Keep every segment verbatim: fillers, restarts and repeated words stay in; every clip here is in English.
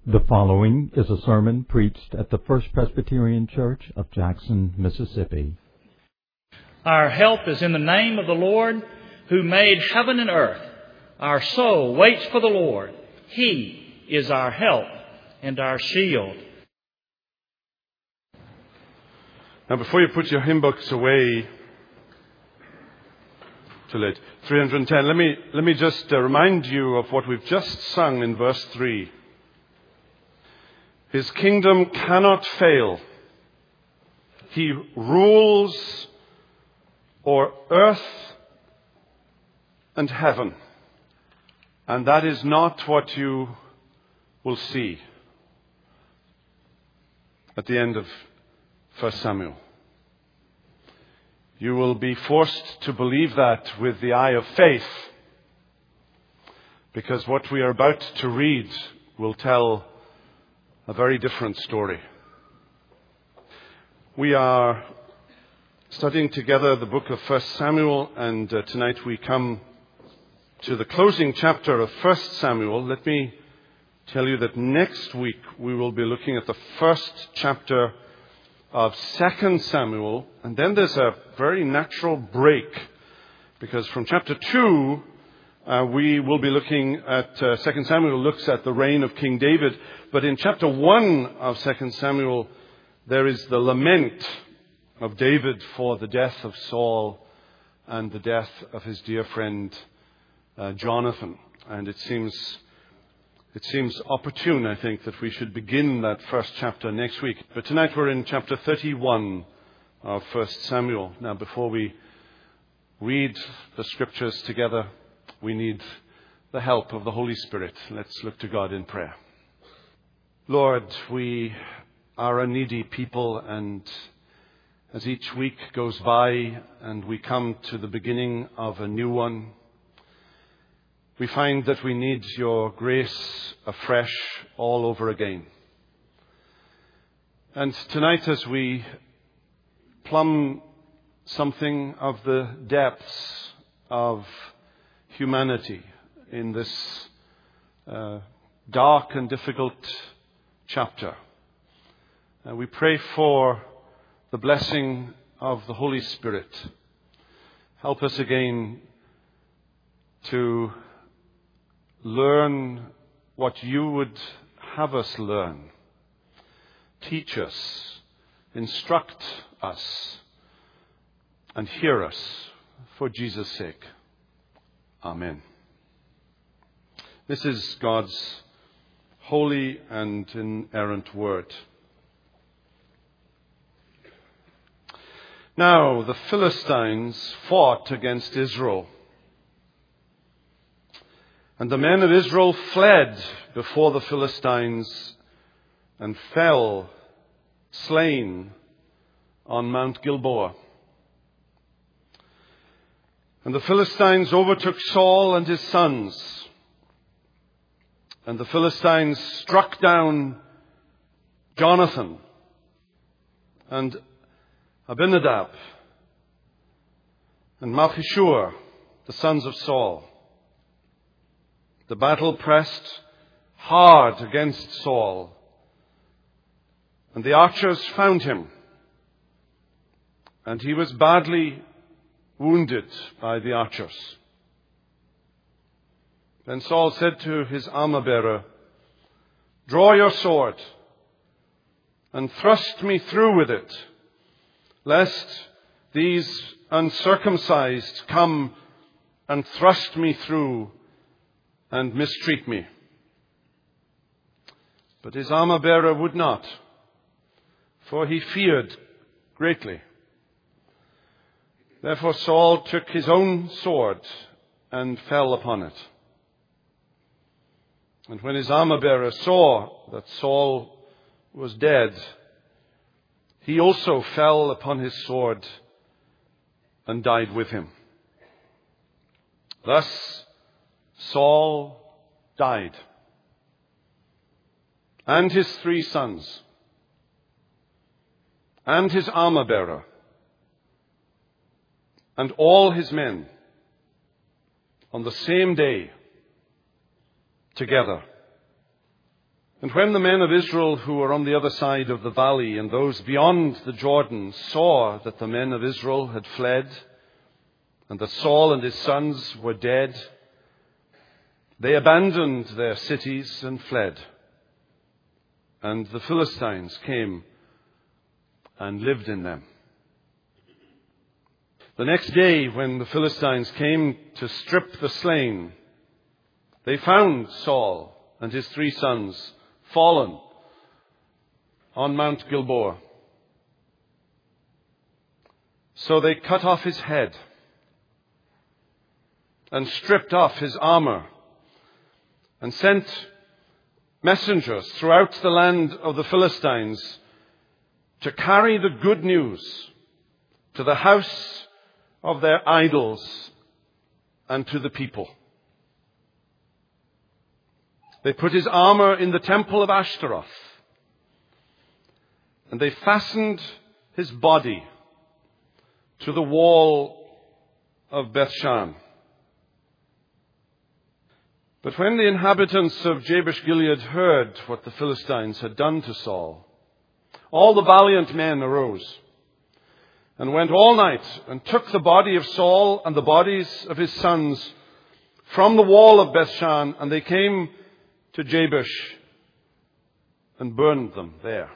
The following is a sermon preached at the First Presbyterian Church of Jackson, Mississippi. Our help is in the name of the Lord, who made heaven and earth. Our soul waits for the Lord. He is our help and our shield. Now, before you put your hymn books away, too late, three hundred ten, let me, let me just uh, remind you of what we've just sung in verse three. His kingdom cannot fail. He rules o'er earth and heaven. And that is not what you will see at the end of First Samuel. You will be forced to believe that with the eye of faith, because what we are about to read will tell a very different story. We are studying together the book of First Samuel, and uh, tonight we come to the closing chapter of First Samuel. Let me tell you that next week we will be looking at the first chapter of Second Samuel, and then there's a very natural break, because from chapter two Uh, we will be looking at, uh, Second Samuel looks at the reign of King David. But in chapter one of Second Samuel, there is the lament of David for the death of Saul and the death of his dear friend uh, Jonathan. And it seems, it seems opportune, I think, that we should begin that first chapter next week. But tonight we're in chapter thirty-one of First Samuel. Now, before we read the scriptures together, we need the help of the Holy Spirit. Let's look to God in prayer. Lord, we are a needy people, and as each week goes by and we come to the beginning of a new one, we find that we need your grace afresh all over again. And tonight, as we plumb something of the depths of humanity in this uh, dark and difficult chapter, Uh, we pray for the blessing of the Holy Spirit. Help us again to learn what you would have us learn. Teach us, instruct us, and hear us for Jesus' sake. Amen. This is God's holy and inerrant word. Now, the Philistines fought against Israel, and the men of Israel fled before the Philistines and fell slain on Mount Gilboa. And the Philistines overtook Saul and his sons. And the Philistines struck down Jonathan and Abinadab and Malchishua, the sons of Saul. The battle pressed hard against Saul, and the archers found him, and he was badly wounded by the archers. Then Saul said to his armor-bearer, "Draw your sword and thrust me through with it, lest these uncircumcised come and thrust me through and mistreat me." But his armor-bearer would not, for he feared greatly. Therefore Saul took his own sword and fell upon it. And when his armor-bearer saw that Saul was dead, he also fell upon his sword and died with him. Thus Saul died, and his three sons, and his armor-bearer, and all his men, on the same day together And when the men of Israel who were on the other side of the valley and those beyond the Jordan saw that the men of Israel had fled and that Saul and his sons were dead, they abandoned their cities and fled. And the Philistines came and lived in them. The next day, when the Philistines came to strip the slain, they found Saul and his three sons fallen on Mount Gilboa. So they cut off his head and stripped off his armor and sent messengers throughout the land of the Philistines to carry the good news to the house of their idols and to the people. They put his armor in the temple of Ashtaroth, and they fastened his body to the wall of Bethshan. But when the inhabitants of Jabesh Gilead heard what the Philistines had done to Saul, all the valiant men arose and went all night and took the body of Saul and the bodies of his sons from the wall of Bethshan, and they came to Jabesh and burned them there.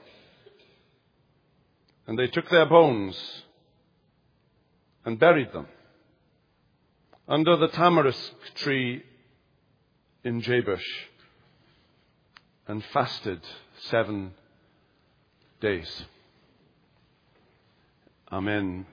And they took their bones and buried them under the tamarisk tree in Jabesh and fasted seven days. Amen.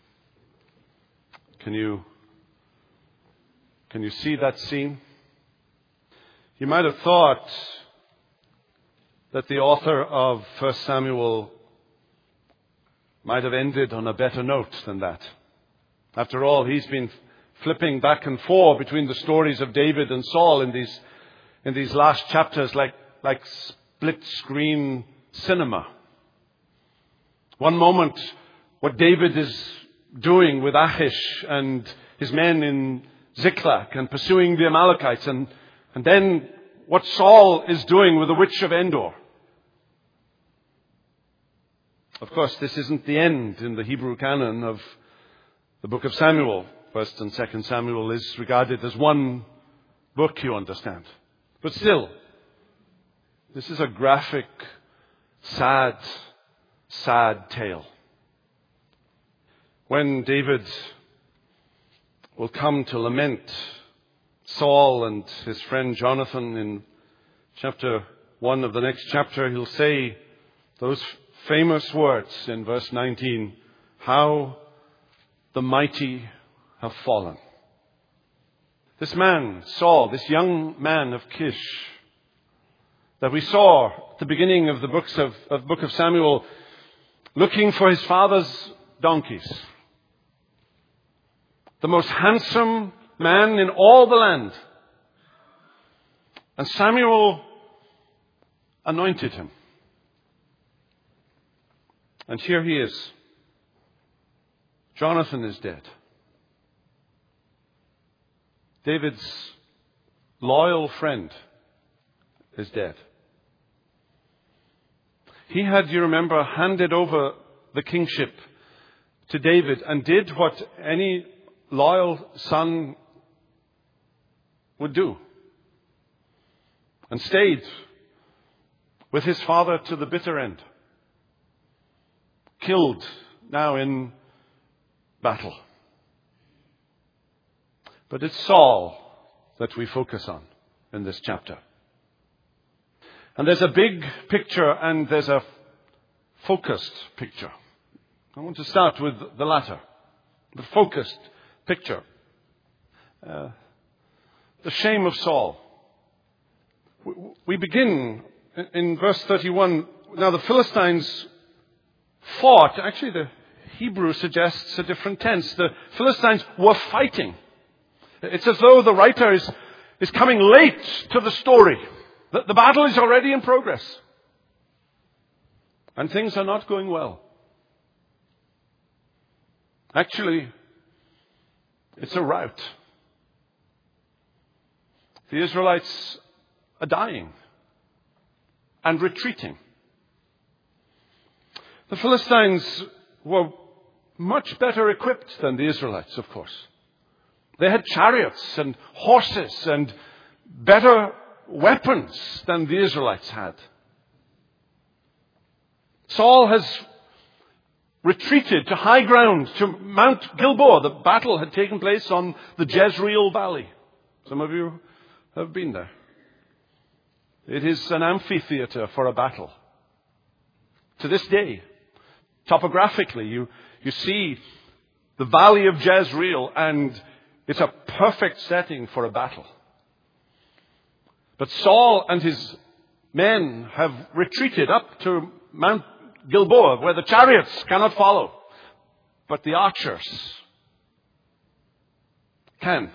Can you, can you see that scene? You might have thought that the author of First Samuel might have ended on a better note than that. After all, he's been flipping back and forth between the stories of David and Saul in these in these last chapters like, like split-screen cinema. One moment, what David is doing with Achish and his men in Ziklag and pursuing the Amalekites, and And then what Saul is doing with the witch of Endor. Of course, this isn't the end in the Hebrew canon of the book of Samuel. First and Second Samuel is regarded as one book, you understand. But still, this is a graphic, sad, sad tale. When David will come to lament Saul and his friend Jonathan in chapter one of the next chapter, he'll say those famous words in verse nineteen, "How the mighty have fallen." This man, Saul, this young man of Kish, that we saw at the beginning of the books of, of book of Samuel, looking for his father's donkeys. The most handsome man in all the land. And Samuel anointed him. And here he is. Jonathan is dead. David's loyal friend is dead. He had, you remember, handed over the kingship to David and did what any loyal son would do. And stayed with his father to the bitter end. Killed now in battle. But it's Saul that we focus on in this chapter. And there's a big picture and there's a focused picture. I want to start with the latter, the focused picture. Uh, the shame of Saul. We begin in verse thirty-one. Now the Philistines fought. Actually, the Hebrew suggests a different tense. The Philistines were fighting. It's as though the writer is, is coming late to the story. The, the battle is already in progress. And things are not going well. Actually, it's a rout. The Israelites are dying. and retreating. The Philistines were much better equipped than the Israelites, of course. They had chariots and horses and better weapons than the Israelites had. Saul has retreated to high ground, to Mount Gilboa. The battle had taken place on the Jezreel Valley. Some of you have been there. It is an amphitheater for a battle. To this day, topographically, you, you see the valley of Jezreel, and it's a perfect setting for a battle. But Saul and his men have retreated up to Mount Gilboa, where the chariots cannot follow, but the archers can.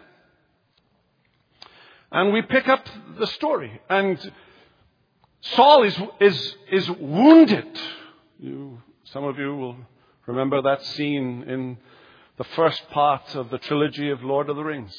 And we pick up the story, and Saul is is is wounded. You, some of you will remember that scene in the first part of the trilogy of Lord of the Rings,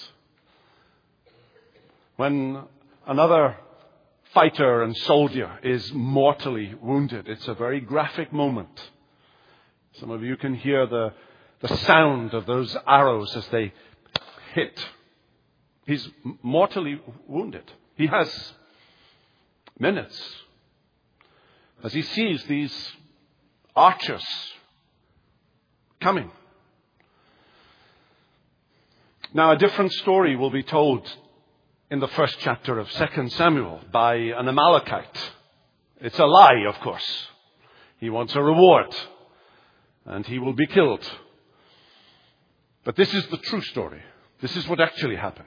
when another fighter and soldier is mortally wounded. It's a very graphic moment. Some of you can hear the, the sound of those arrows as they hit. He's mortally wounded. He has minutes as he sees these archers coming. Now, a different story will be told in the first chapter of Second Samuel by an Amalekite. It's a lie, of course. He wants a reward, and he will be killed. But this is the true story. This is what actually happened.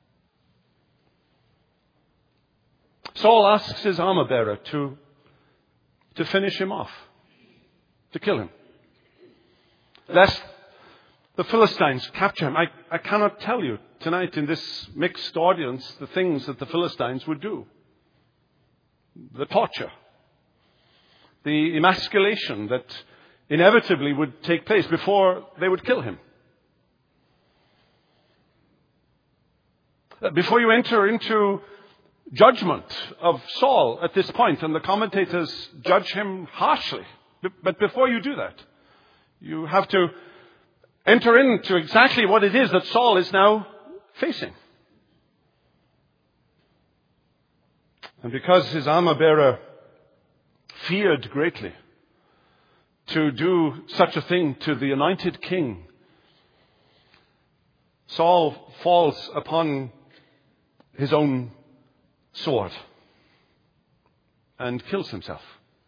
Saul asks his armor bearer to, to finish him off, to kill him, lest the Philistines capture him. I, I cannot tell you tonight in this mixed audience the things that the Philistines would do. The torture, the emasculation that inevitably would take place before they would kill him. Before you enter into judgment of Saul at this point, and the commentators judge him harshly, but before you do that, you have to enter into exactly what it is that Saul is now facing. And because his armor bearer feared greatly to do such a thing to the anointed king, Saul falls upon his own sword and kills himself.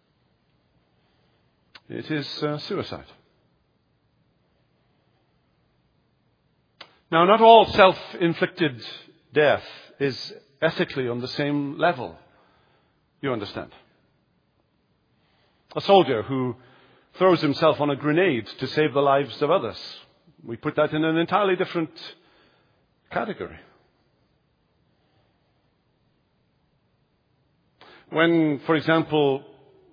It is uh, suicide. Now, not all self-inflicted death is ethically on the same level, you understand. A soldier who throws himself on a grenade to save the lives of others, we put that in an entirely different category. When, for example,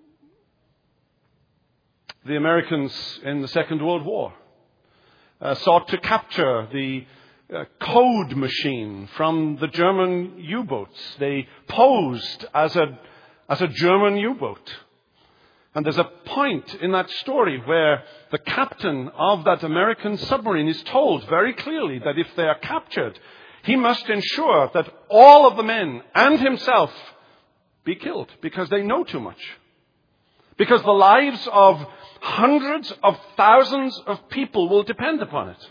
the Americans in the Second World War Uh, sought to capture the uh, code machine from the German U-boats. They posed as a as a German U-boat. And there's a point in that story where the captain of that American submarine is told very clearly that if they are captured, he must ensure that all of the men and himself be killed because they know too much. Because the lives of hundreds of thousands of people will depend upon it.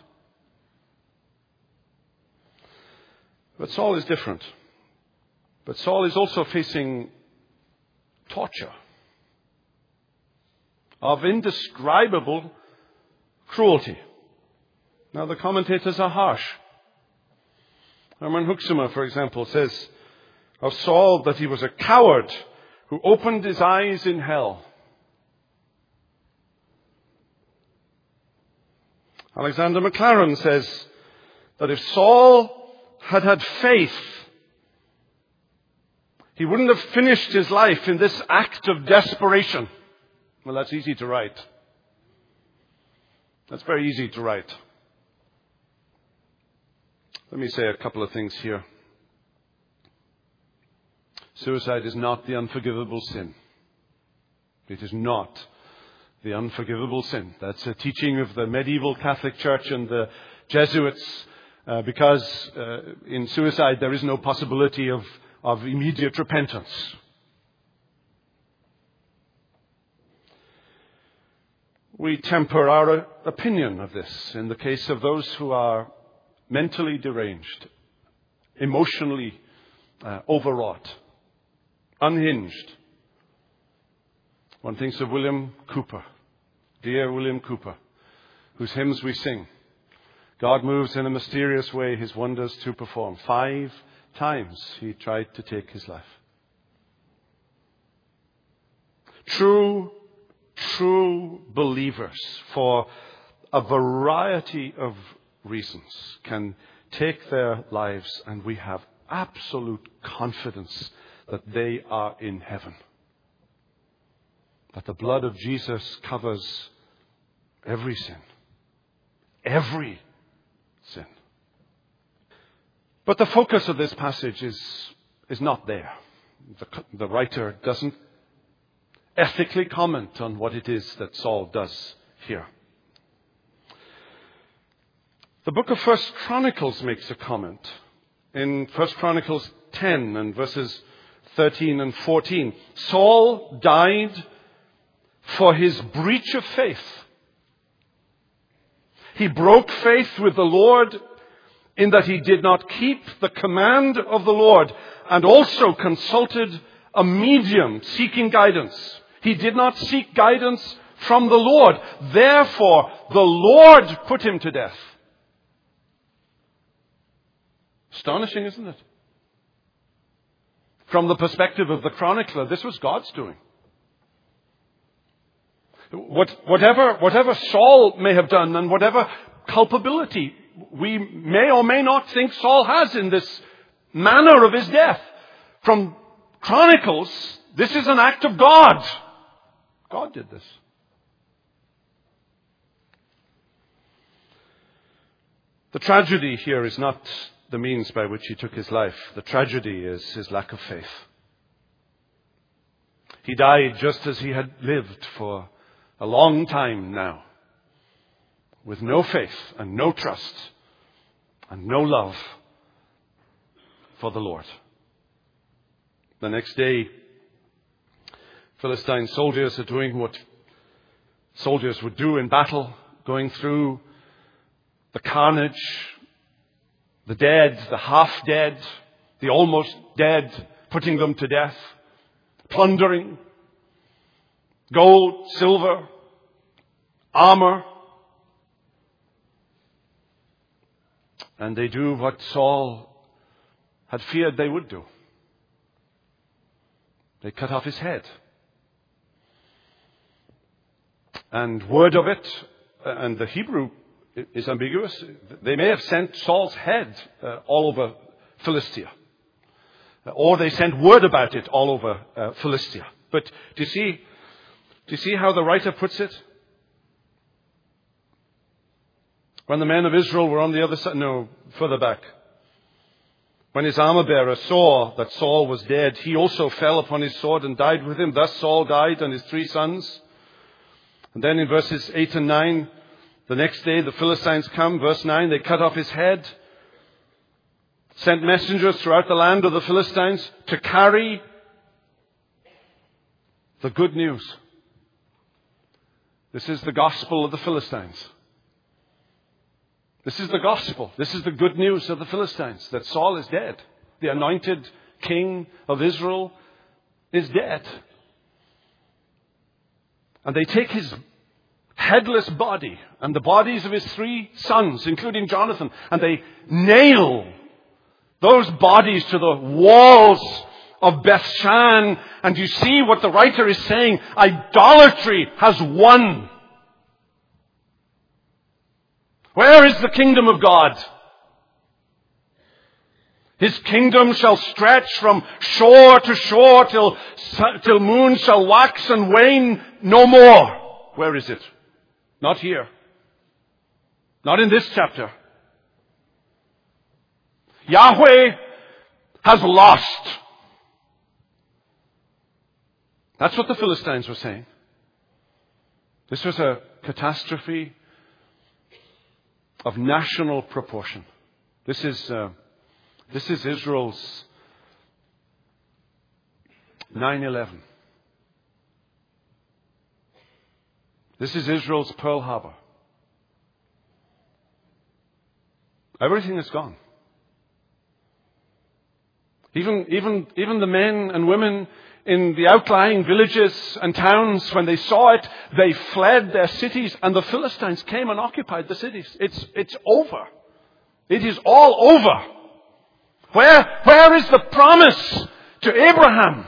But Saul is different. But Saul is also facing torture of indescribable cruelty. Now, the commentators are harsh. Hermann Huxemer, for example, says of Saul that he was a coward who opened his eyes in hell. Alexander Maclaren says that if Saul had had faith, he wouldn't have finished his life in this act of desperation. Well, that's easy to write. That's very easy to write. Let me say a couple of things here. Suicide is not the unforgivable sin. It is not the unforgivable sin. That's a teaching of the medieval Catholic Church and the Jesuits, uh, because uh, in suicide there is no possibility of, of immediate repentance. We temper our opinion of this in the case of those who are mentally deranged, emotionally uh, overwrought, unhinged. One thinks of William Cowper, dear William Cowper, whose hymns we sing. God moves in a mysterious way his wonders to perform. Five times he tried to take his life. True, true believers, for a variety of reasons, can take their lives, and we have absolute confidence that they are in heaven. That the blood of Jesus covers every sin. Every sin. But the focus of this passage is, is not there. The, the writer doesn't ethically comment on what it is that Saul does here. The book of First Chronicles makes a comment. In First Chronicles ten and verses thirteen and fourteen, Saul died for his breach of faith. He broke faith with the Lord in that he did not keep the command of the Lord, and also consulted a medium seeking guidance. He did not seek guidance from the Lord. Therefore, the Lord put him to death. Astonishing, isn't it? From the perspective of the chronicler, this was God's doing. What, whatever, whatever Saul may have done, and whatever culpability we may or may not think Saul has in this manner of his death, from Chronicles, this is an act of God. God did this. The tragedy here is not the means by which he took his life. The tragedy is his lack of faith. He died just as he had lived for a long time now, with no faith and no trust and no love for the Lord. The next day, Philistine soldiers are doing what soldiers would do in battle, going through the carnage, the dead, the half-dead, the almost dead, putting them to death, plundering, gold, silver, armor. And they do what Saul had feared they would do. They cut off his head. And word of it, and the Hebrew is ambiguous, they may have sent Saul's head uh, all over Philistia. Or they sent word about it all over uh, Philistia. But do you see, do you see how the writer puts it? When the men of Israel were on the other side, no, further back. When his armor bearer saw that Saul was dead, he also fell upon his sword and died with him. Thus Saul died and his three sons. And then in verses eight and nine, the next day the Philistines come. Verse nine, they cut off his head, sent messengers throughout the land of the Philistines to carry the good news. This is the gospel of the Philistines. This is the gospel. This is the good news of the Philistines, that Saul is dead. The anointed king of Israel is dead. And they take his headless body and the bodies of his three sons, including Jonathan, and they nail those bodies to the walls of Bethshan. And you see what the writer is saying. Idolatry has won. Where is the kingdom of God? His kingdom shall stretch from shore to shore till, till moon shall wax and wane no more. Where is it? Not here. Not in this chapter. Yahweh has lost. That's what the Philistines were saying. This was a catastrophe of national proportion. This is uh, this is Israel's nine eleven. This is Israel's Pearl Harbor. Everything is gone. Even, even, even the men and women in the outlying villages and towns, when they saw it, they fled their cities, and the Philistines came and occupied the cities. It's, it's over. It is all over. Where, where is the promise to Abraham?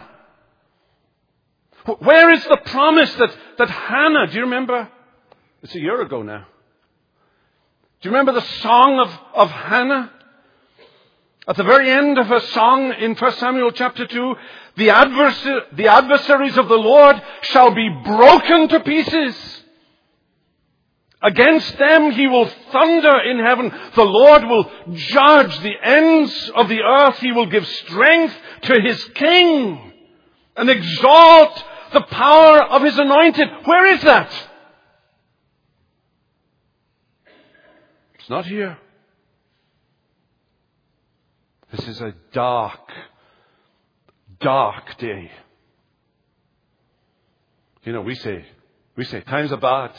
Where is the promise that, that Hannah, do you remember? It's a year ago now. Do you remember the song of, of Hannah? At the very end of her song in First Samuel chapter two, the, adversar- the adversaries of the Lord shall be broken to pieces. Against them he will thunder in heaven. The Lord will judge the ends of the earth. He will give strength to his king and exalt the power of his anointed. Where is that? It's not here. This is a dark, dark day. You know, we say, we say, times are bad.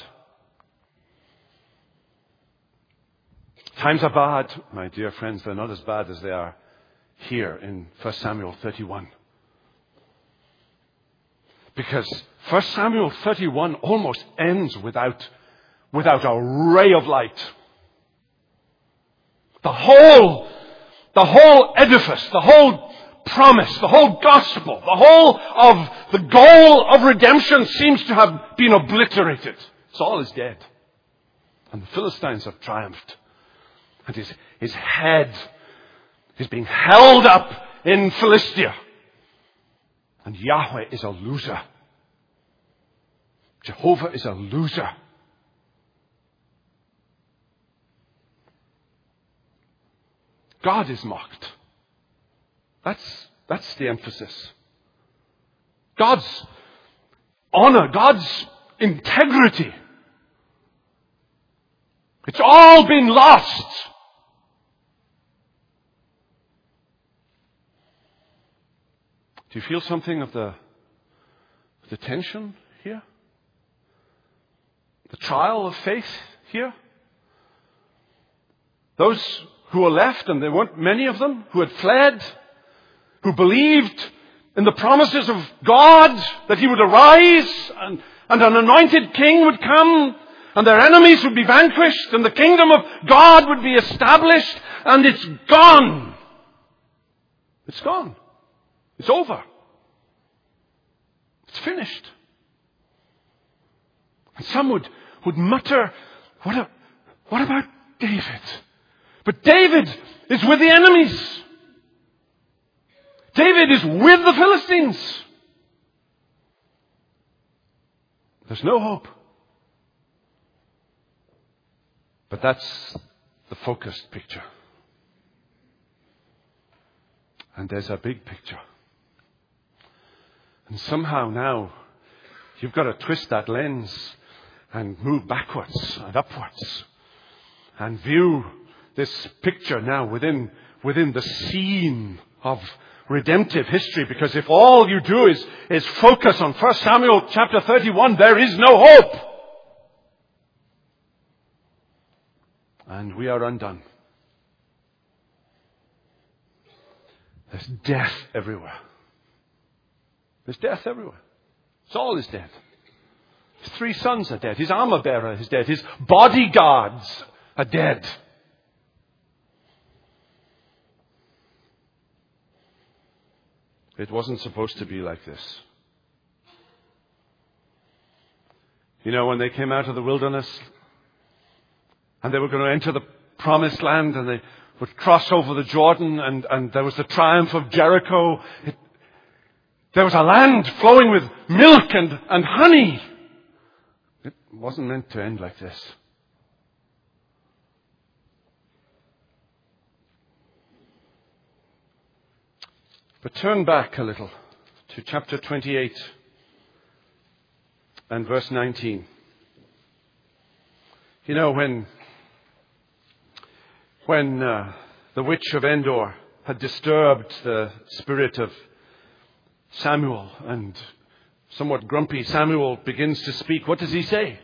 Times are bad. My dear friends, they're not as bad as they are here in First Samuel thirty-one. Because First Samuel thirty-one almost ends without, without a ray of light. The whole The whole edifice, the whole promise, the whole gospel, the whole of the goal of redemption seems to have been obliterated. Saul is dead. And the Philistines have triumphed. And his, his head is being held up in Philistia. And Yahweh is a loser. Jehovah is a loser. God is mocked. That's, that's the emphasis. God's honor, God's integrity. It's all been lost. Do you feel something of the, the tension here? The trial of faith here? Those who were left, and there weren't many of them, who had fled, who believed in the promises of God that he would arise and, and an anointed king would come and their enemies would be vanquished and the kingdom of God would be established, and it's gone. It's gone. It's over. It's finished. And some would, would mutter, what, a, what about David? But David is with the enemies. David is with the Philistines. There's no hope. But that's the focused picture. And there's a big picture. And somehow now you've got to twist that lens and move backwards and upwards and view this picture now within, within the scene of redemptive history. Because if all you do is, is focus on First Samuel chapter thirty-one, there is no hope. And we are undone. There's death everywhere. There's death everywhere. Saul is dead. His three sons are dead. His armor bearer is dead. His bodyguards are dead. It wasn't supposed to be like this. You know, when they came out of the wilderness and they were going to enter the promised land and they would cross over the Jordan and, and there was the triumph of Jericho. It, there was a land flowing with milk and, and honey. It wasn't meant to end like this. But turn back a little to chapter twenty-eight and verse nineteen. You know, when, when uh, the witch of Endor had disturbed the spirit of Samuel, and somewhat grumpy Samuel begins to speak, what does he say?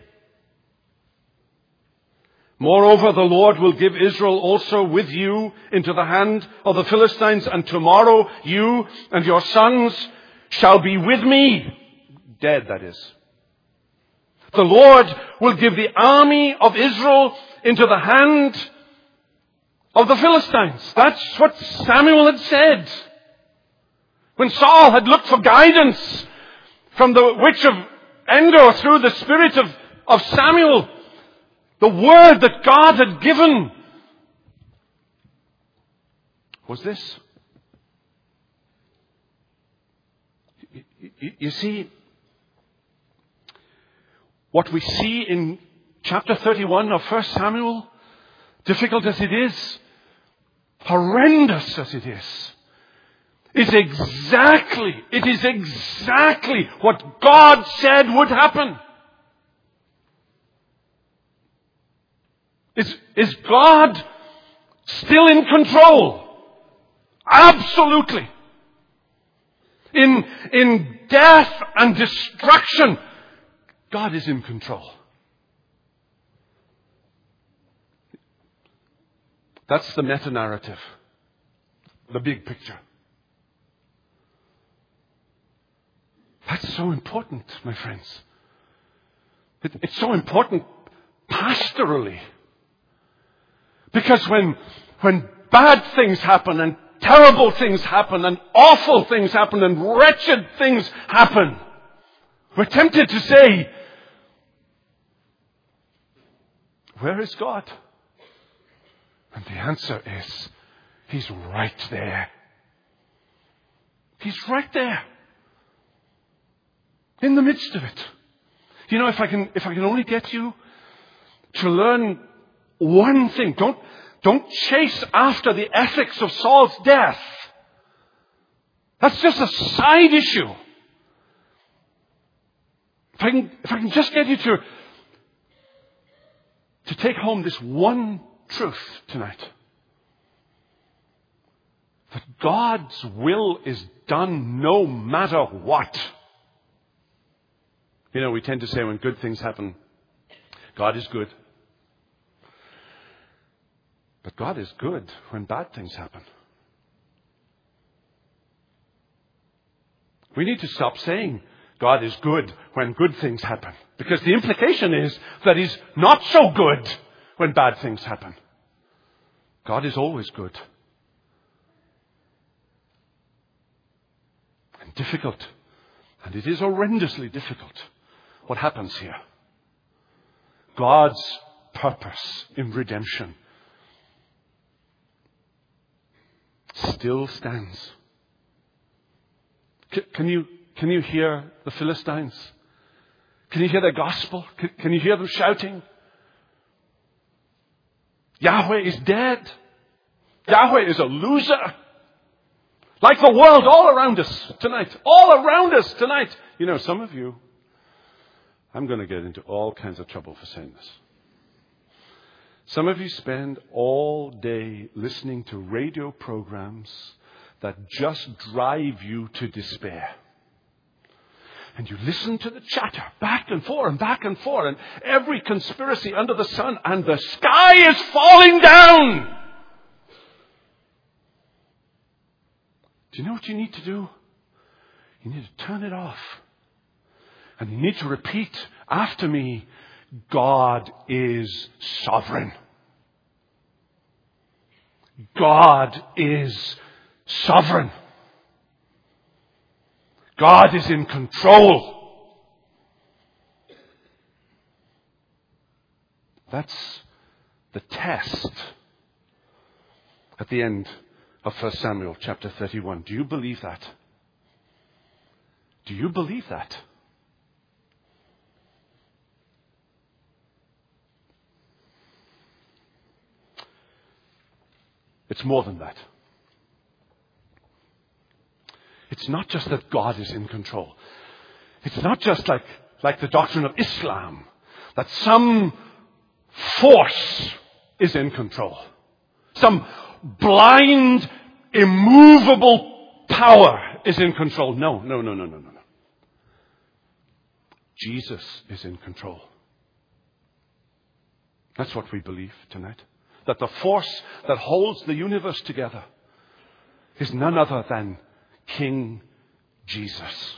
Moreover, the Lord will give Israel also with you into the hand of the Philistines, and tomorrow you and your sons shall be with me. Dead, that is. The Lord will give the army of Israel into the hand of the Philistines. That's what Samuel had said. When Saul had looked for guidance from the witch of Endor through the spirit of, of Samuel, the word that God had given was this. You, you, you see, what we see in chapter thirty-one of First Samuel, difficult as it is, horrendous as it is, is exactly, it is exactly what God said would happen. Is, is God still in control? Absolutely. In, in death and destruction, God is in control. That's the meta-narrative, the big picture. That's so important, my friends. It, it's so important pastorally. Because when, when bad things happen and terrible things happen and awful things happen and wretched things happen, we're tempted to say, where is God? And the answer is, He's right there. He's right there. In the midst of it. You know, if I can, if I can only get you to learn one thing, don't, don't chase after the ethics of Saul's death. That's just a side issue. If I can, if I can just get you to, to take home this one truth tonight. That God's will is done no matter what. You know, we tend to say when good things happen, God is good. But God is good when bad things happen. We need to stop saying God is good when good things happen. Because the implication is that He's not so good when bad things happen. God is always good. And difficult. And it is horrendously difficult what happens here. God's purpose in redemption still stands. C- can you can you hear the Philistines? Can you hear their gospel? C- can you hear them shouting? Yahweh is dead. Yahweh is a loser. Like the world all around us tonight. All around us tonight. You know, some of you, I'm going to get into all kinds of trouble for saying this. Some of you spend all day listening to radio programs that just drive you to despair. And you listen to the chatter back and forth and back and forth and every conspiracy under the sun, and the sky is falling down. Do you know what you need to do? You need to turn it off. And you need to repeat after me, God is sovereign. God is sovereign. God is in control. That's the test at the end of First Samuel chapter thirty-one. Do you believe that? Do you believe that? It's more than that. It's not just that God is in control. It's not just like like the doctrine of Islam, that some force is in control. Some blind, immovable power is in control. No, no, no, no, no, no. Jesus is in control. That's what we believe tonight. That the force that holds the universe together is none other than King Jesus.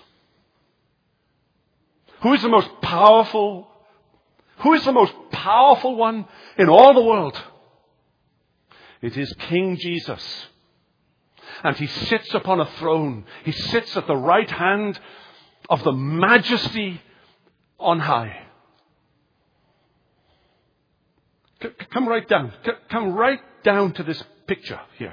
Who is the most powerful? Who is the most powerful one in all the world? It is King Jesus. And he sits upon a throne. He sits at the right hand of the Majesty on high. C- come right down. C- come right down to this picture here.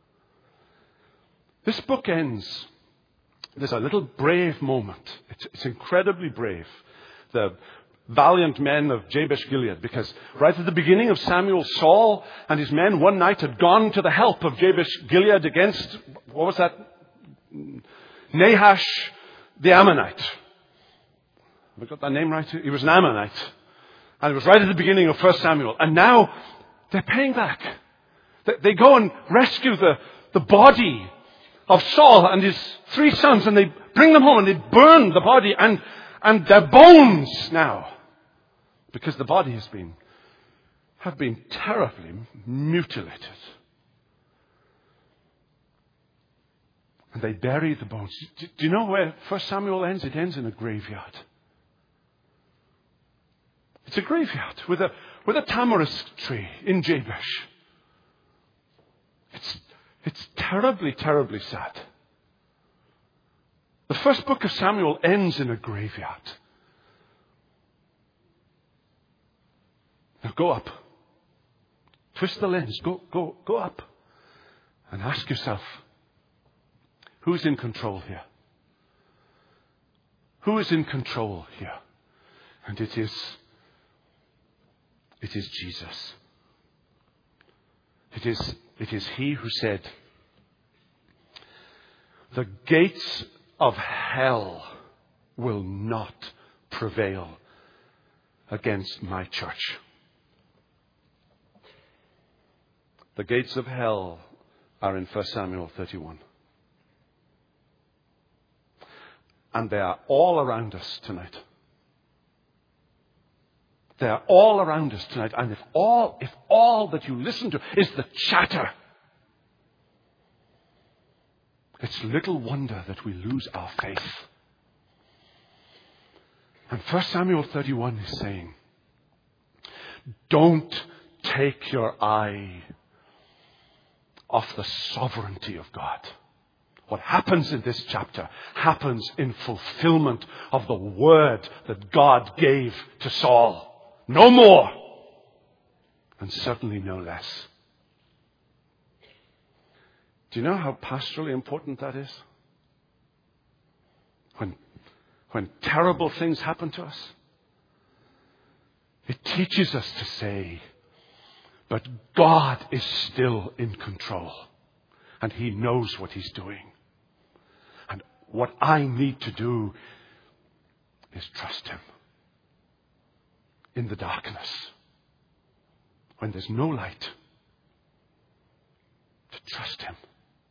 This book ends. There's a little brave moment. It's, it's incredibly brave. The valiant men of Jabesh Gilead, because right at the beginning of Samuel, Saul and his men one night had gone to the help of Jabesh Gilead against, what was that? Nahash the Ammonite. Have I got that name right? He was an Ammonite. And it was right at the beginning of First Samuel. And now they're paying back. They, they go and rescue the, the body of Saul and his three sons, and they bring them home and they burn the body and, and their bones now, because the body has been, have been terribly mutilated. And they bury the bones. Do, do you know where First Samuel ends? It ends in a graveyard. It's a graveyard with a, with a tamarisk tree in Jabesh. It's, it's terribly, terribly sad. The first book of Samuel ends in a graveyard. Now go up. Twist the lens. Go, go, go up. And ask yourself, who's in control here? Who is in control here? And it is, it is Jesus. It is, it is he who said, the gates of hell will not prevail against my church. The gates of hell are in First Samuel thirty-one. And they are all around us tonight. They are all around us tonight. And if all, if all that you listen to is the chatter, it's little wonder that we lose our faith. And First Samuel thirty-one is saying, don't take your eye off the sovereignty of God. What happens in this chapter happens in fulfillment of the word that God gave to Saul. No more, and certainly no less. Do you know how pastorally important that is? When, when terrible things happen to us, it teaches us to say, but God is still in control, and he knows what he's doing. And what I need to do is trust him. In the darkness, when there's no light, to trust him.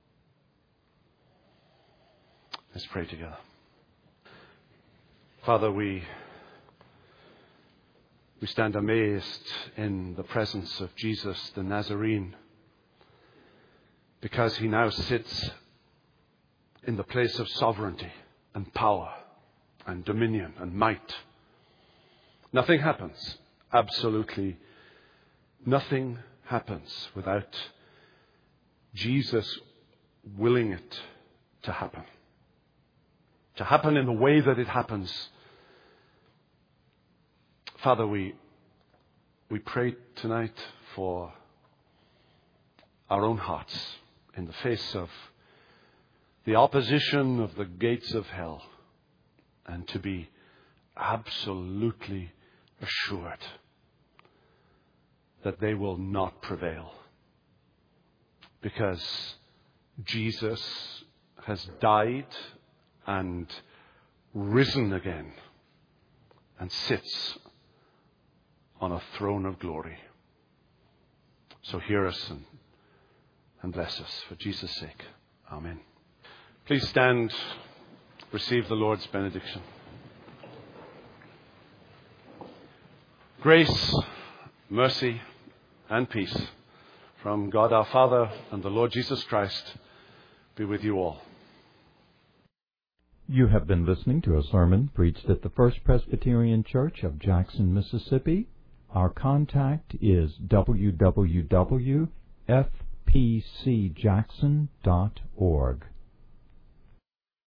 Let's pray together. Father, we we stand amazed in the presence of Jesus the Nazarene, because he now sits in the place of sovereignty and power and dominion and might. Nothing happens, absolutely nothing happens without Jesus willing it to happen. To happen in the way that it happens. Father, we, we pray tonight for our own hearts in the face of the opposition of the gates of hell, and to be absolutely assured that they will not prevail, because Jesus has died and risen again and sits on a throne of glory. So hear us and, and bless us for Jesus' sake. Amen. Please stand, receive the Lord's benediction. Grace, mercy, and peace from God our Father and the Lord Jesus Christ be with you all. You have been listening to a sermon preached at the First Presbyterian Church of Jackson, Mississippi. Our contact is w w w dot f p c jackson dot org.